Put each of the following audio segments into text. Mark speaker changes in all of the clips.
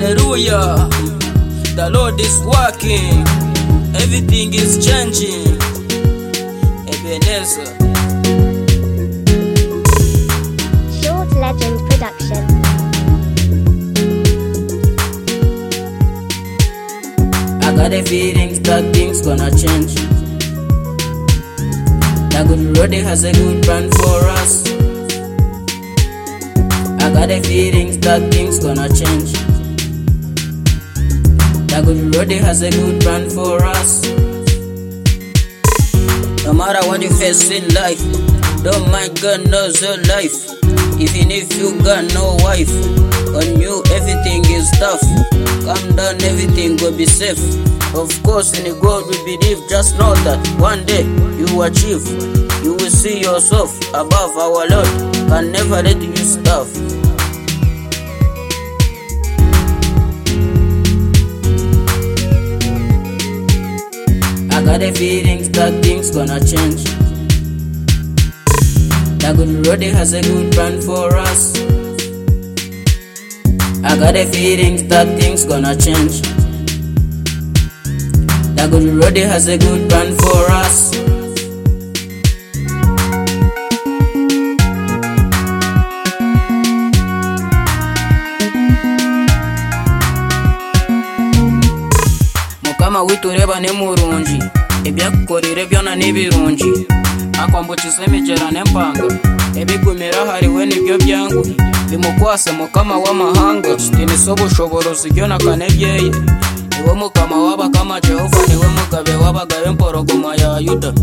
Speaker 1: Hallelujah, the Lord is working, everything is changing. Ebenezer.
Speaker 2: Short Legend Production.
Speaker 1: I got a feeling that things gonna change. The good road has a good plan for us. I got a feeling that things gonna change. The good road has a good plan for us. No matter what you face in life, don't mind God knows your life. Even if you got no wife, on you everything is tough. Calm down, everything will be safe. Of course in God we believe, just know that one day you achieve. You will see yourself above our Lord, can never let you stop. I got a feeling that things gonna change. The good road has a good plan for us. I got a feeling that things gonna change. The good road has a good plan for us. Mukama witureba ne murungi, ebyakukorire byona n'ebirungi. Akwambukisa emigera n'empanga, ebigumira hariwe nibyo byangu. Bimukwase Mukama w'amahanga, kitinisa obushoborozi byona kanebyeye. Niwe Mukama w'abakama Jehova, niwe mugabe w'abagabe empologoma ya Yuda.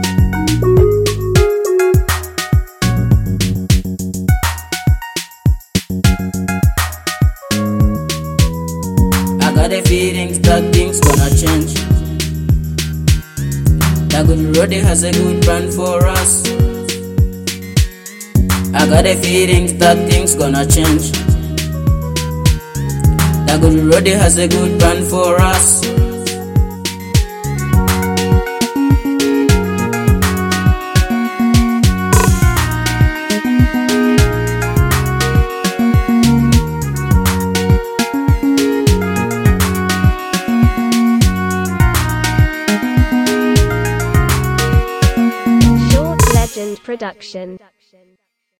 Speaker 1: I got a feeling that things gonna change. The good road has a good plan for us. I got a feeling that things gonna change. The good road has a good plan for us.
Speaker 2: Short Legend Production.